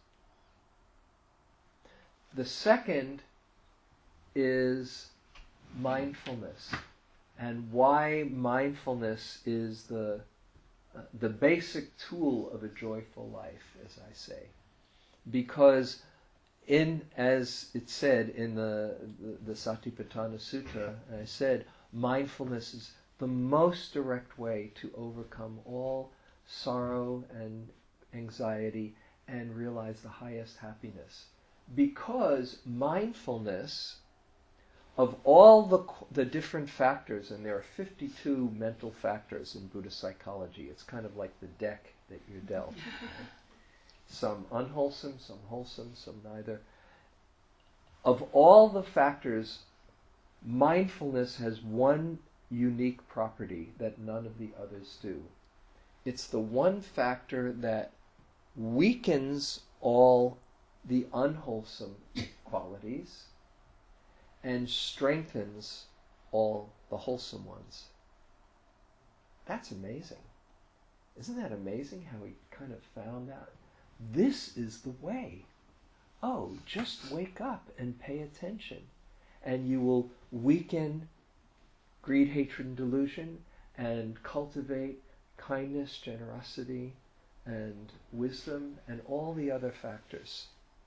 The second is mindfulness, and why mindfulness is the uh, the basic tool of a joyful life, as I say. Because in, as it said in the, the, the Satipatthana Sutta, I said, mindfulness is the most direct way to overcome all sorrow and anxiety and realize the highest happiness. Because mindfulness, of all the, the different factors, and there are fifty-two mental factors in Buddhist psychology, it's kind of like the deck that you're dealt. Some unwholesome, some wholesome, some neither. Of all the factors, mindfulness has one unique property that none of the others do. It's the one factor that weakens all the unwholesome qualities and strengthens all the wholesome ones. That's amazing. Isn't that amazing how he kind of found out? This is the way. Oh, just wake up and pay attention. And you will weaken greed, hatred, and delusion, and cultivate kindness, generosity, and wisdom, and all the other factors.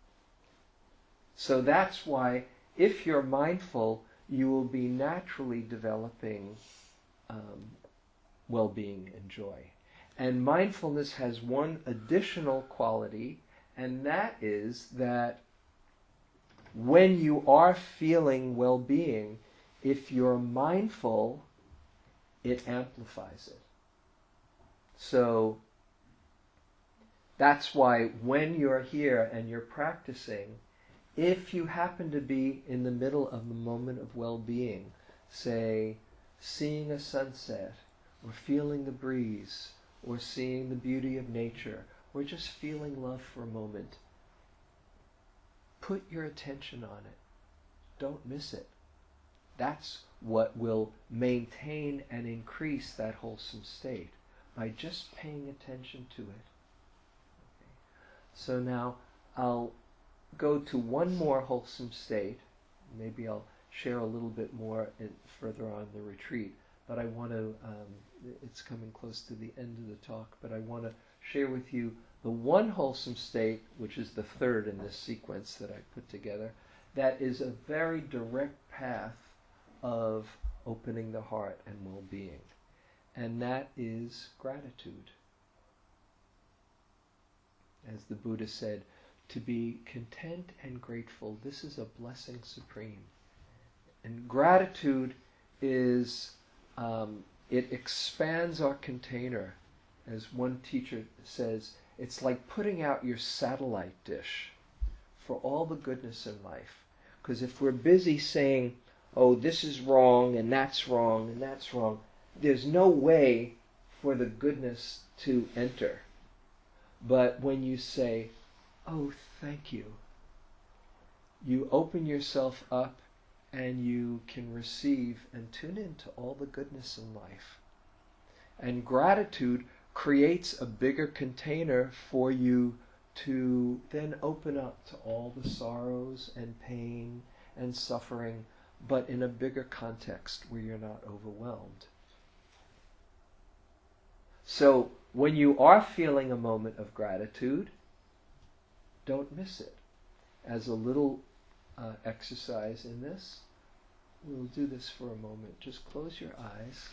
So that's why, if you're mindful, you will be naturally developing um, well-being and joy. And mindfulness has one additional quality, and that is that when you are feeling well-being, if you're mindful, it amplifies it. So that's why when you're here and you're practicing, if you happen to be in the middle of a moment of well-being, say seeing a sunset, or feeling the breeze, or seeing the beauty of nature, or just feeling love for a moment, put your attention on it. Don't miss it. That's what will maintain and increase that wholesome state, by just paying attention to it. Okay. So now I'll go to one more wholesome state. Maybe I'll share a little bit more in, further on the retreat, but I want to, um, it's coming close to the end of the talk, but I want to share with you the one wholesome state, which is the third in this sequence that I put together, that is a very direct path of opening the heart and well-being. And that is gratitude. As the Buddha said, to be content and grateful, this is a blessing supreme. And gratitude is, um, it expands our container. As one teacher says, it's like putting out your satellite dish for all the goodness in life. Because if we're busy saying, oh, this is wrong, and that's wrong, and that's wrong, there's no way for the goodness to enter. But when you say, oh, thank you, you open yourself up and you can receive and tune into all the goodness in life. And gratitude creates a bigger container for you to then open up to all the sorrows and pain and suffering, but in a bigger context where you're not overwhelmed. So when you are feeling a moment of gratitude, don't miss it. As a little uh, exercise in this, we'll do this for a moment. Just close your eyes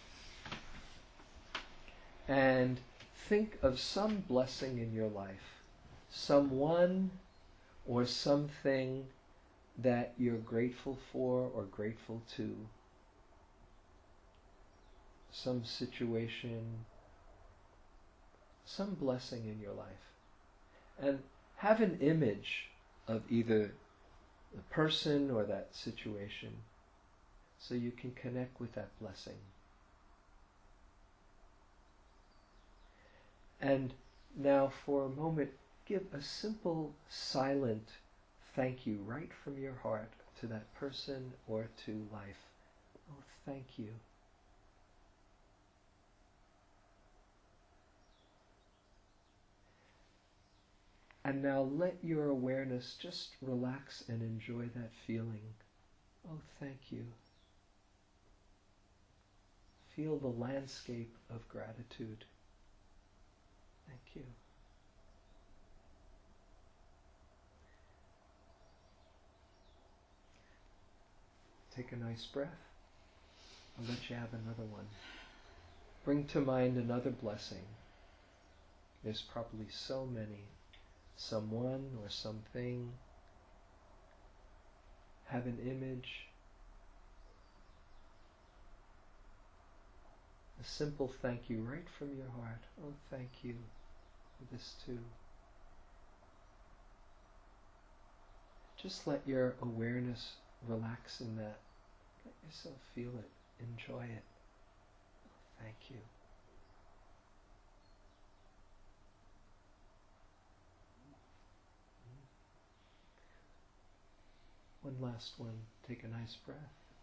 and think of some blessing in your life, someone or something that you're grateful for or grateful to, some situation, some blessing in your life. And have an image of either the person or that situation so you can connect with that blessing. And now for a moment, give a simple, silent thank you right from your heart to that person or to life. Oh, thank you. And now let your awareness just relax and enjoy that feeling. Oh, thank you. Feel the landscape of gratitude. Thank you. Take a nice breath. I'll let you have another one. Bring to mind another blessing. There's probably so many, someone or something, have an image, a simple thank you right from your heart. Oh, thank you for this too. Just let your awareness relax in that. Let yourself feel it. Enjoy it. Oh, thank you. One last one. Take a nice breath.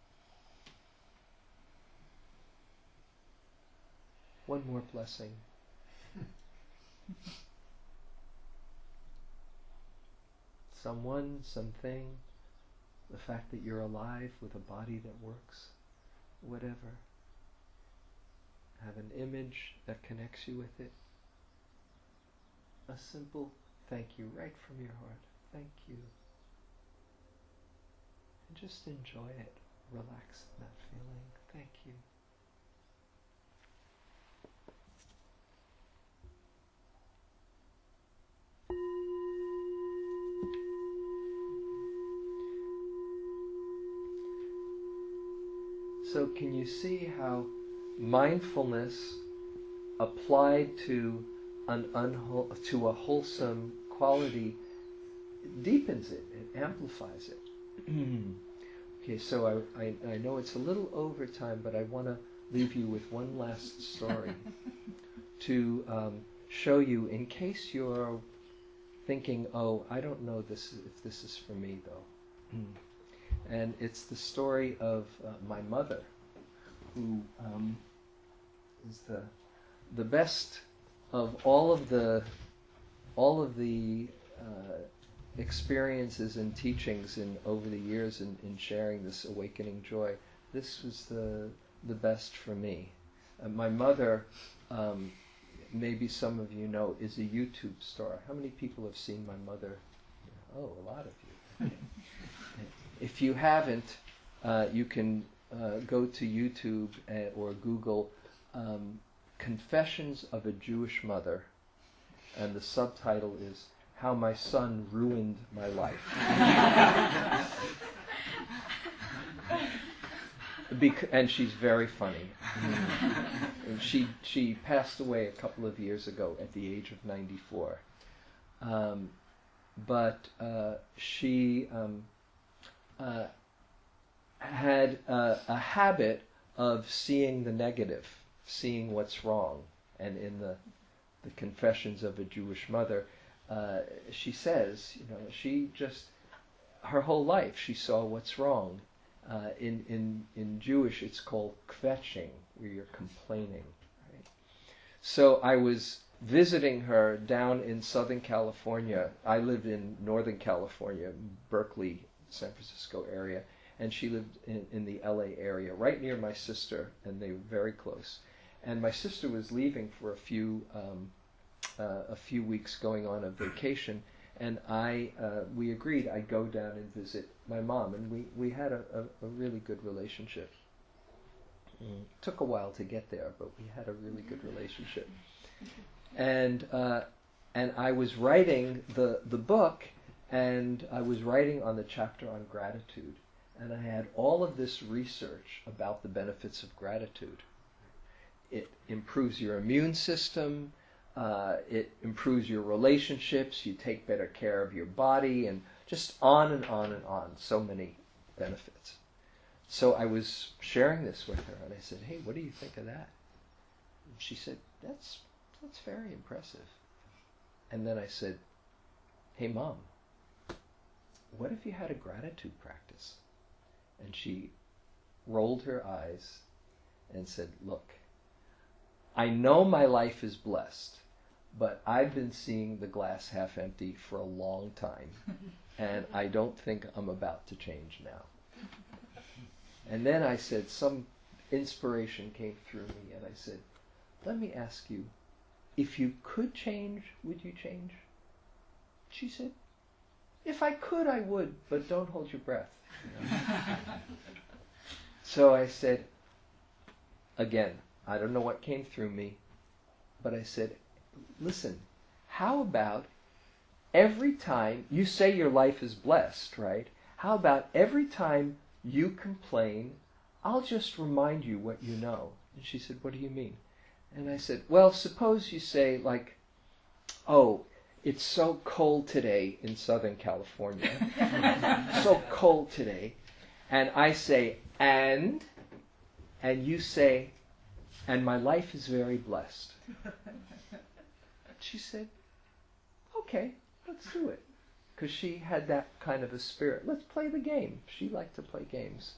One more blessing. Someone, something, the fact that you're alive with a body that works, whatever. Have an image that connects you with it. A simple thank you right from your heart. Thank you. And just enjoy it. Relax in that feeling. Thank you. So can you see how mindfulness applied to an unwhole, to a wholesome quality deepens it, it amplifies it. Okay, so I, I, I know it's a little over time, but I want to leave you with one last story to um, show you, in case you're thinking, oh, I don't know this if this is for me though. And it's the story of uh, my mother, who um, is the the best of all of the all of the uh, experiences and teachings in over the years in, in sharing this awakening joy. This was the the best for me. Uh, my mother, um, maybe some of you know, is a YouTube star. How many people have seen my mother? Oh, a lot of you. If you haven't, uh, you can uh, go to YouTube uh, or Google um, Confessions of a Jewish Mother, and the subtitle is How My Son Ruined My Life. Bec- and she's very funny. And she she passed away a couple of years ago at the age of ninety-four. Um, but uh, she... Um, Uh, had uh, a habit of seeing the negative, seeing what's wrong. And in the the Confessions of a Jewish Mother, uh, she says, you know, she just, her whole life she saw what's wrong. Uh, in, in, in Jewish it's called kvetching, where you're complaining. Right? So I was visiting her down in Southern California. I lived in Northern California, Berkeley, San Francisco area, and she lived in, in the L A area, right near my sister, and they were very close. And my sister was leaving for a few um, uh, a few weeks, going on a vacation, and I uh, we agreed I'd go down and visit my mom, and we, we had a, a, a really good relationship. Mm. Took a while to get there, but we had a really good relationship. And uh, and I was writing the the book. And I was writing on the chapter on gratitude, and I had all of this research about the benefits of gratitude. It improves your immune system, uh, it improves your relationships, you take better care of your body, and just on and on and on, so many benefits. So I was sharing this with her, and I said, hey, what do you think of that? And she said, that's, that's very impressive. And then I said, hey, Mom, what if you had a gratitude practice? And she rolled her eyes and said, look, I know my life is blessed, but I've been seeing the glass half empty for a long time, and I don't think I'm about to change now. And then I said, some inspiration came through me, and I said, let me ask you, if you could change, would you change? She said, if I could, I would, but don't hold your breath. You know? So I said, again, I don't know what came through me, but I said, listen, how about every time, you say your life is blessed, right? How about every time you complain, I'll just remind you what you know. And she said, what do you mean? And I said, well, suppose you say, like, oh, it's so cold today in Southern California. So cold today. And I say, and, and you say, and my life is very blessed. She said, okay, let's do it. Because she had that kind of a spirit. Let's play the game. She liked to play games.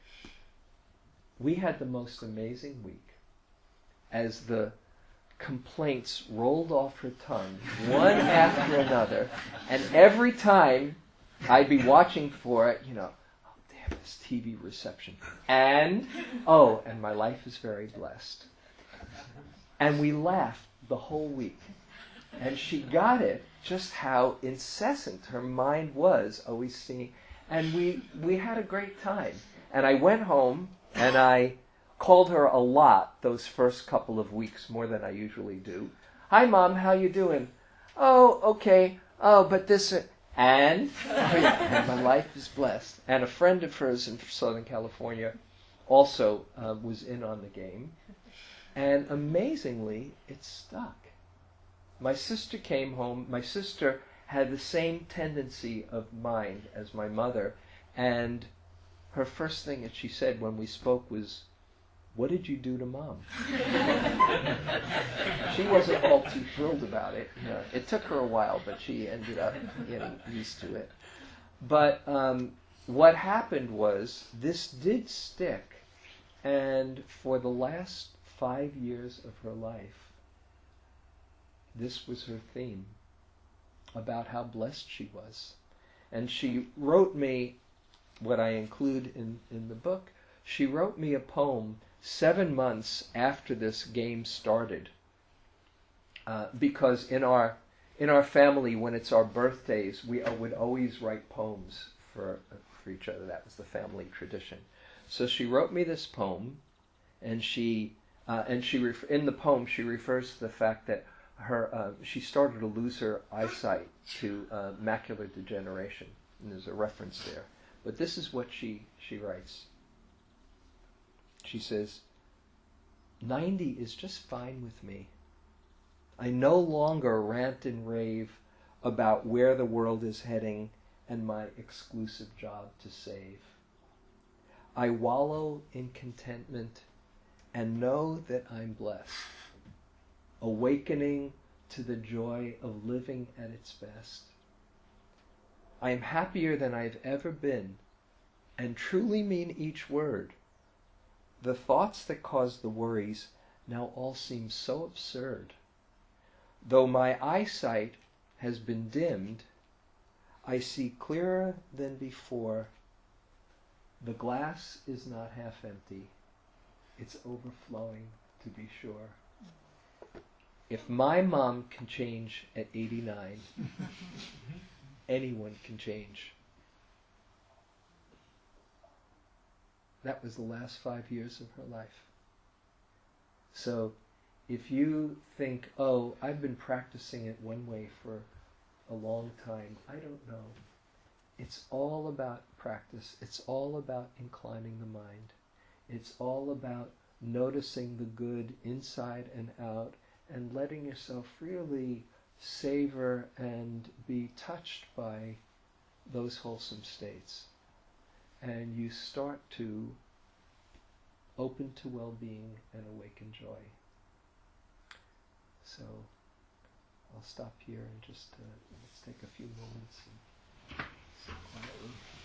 We had the most amazing week as the complaints rolled off her tongue, one after another, and every time I'd be watching for it, you know, oh, damn, this T V reception. And, oh, and my life is very blessed. And we laughed the whole week. And she got it, just how incessant her mind was, always seeing. And we, we had a great time. And I went home, and I called her a lot those first couple of weeks, more than I usually do. Hi, Mom, how you doing? Oh, okay. Oh, but this... Uh, and? Oh, yeah, and my life is blessed. And a friend of hers in Southern California also uh, was in on the game. And amazingly, it stuck. My sister came home. My sister had the same tendency of mind as my mother. And her first thing that she said when we spoke was, what did you do to Mom? She wasn't all too thrilled about it. You know, it took her a while, but she ended up getting used to it. But um, what happened was, this did stick. And for the last five years of her life, this was her theme, about how blessed she was. And she wrote me, what I include in, in the book, she wrote me a poem seven months after this game started. Uh, because in our in our family, when it's our birthdays, we uh, would always write poems for, uh, for each other. That was the family tradition. So she wrote me this poem, and she uh, and she ref- in the poem she refers to the fact that her uh, she started to lose her eyesight to uh, macular degeneration, and there's a reference there. But this is what she she writes. She says, ninety is just fine with me. I no longer rant and rave about where the world is heading and my exclusive job to save. I wallow in contentment and know that I'm blessed, awakening to the joy of living at its best. I am happier than I've ever been, and truly mean each word. The thoughts that caused the worries now all seem so absurd. Though my eyesight has been dimmed, I see clearer than before. The glass is not half empty. It's overflowing, to be sure. If my mom can change at eighty-nine, anyone can change. That was the last five years of her life. So if you think, oh, I've been practicing it one way for a long time, I don't know. It's all about practice. It's all about inclining the mind. It's all about noticing the good inside and out and letting yourself really savor and be touched by those wholesome states. And you start to open to well-being and awaken joy. So I'll stop here and just uh, let's take a few moments and sit quietly.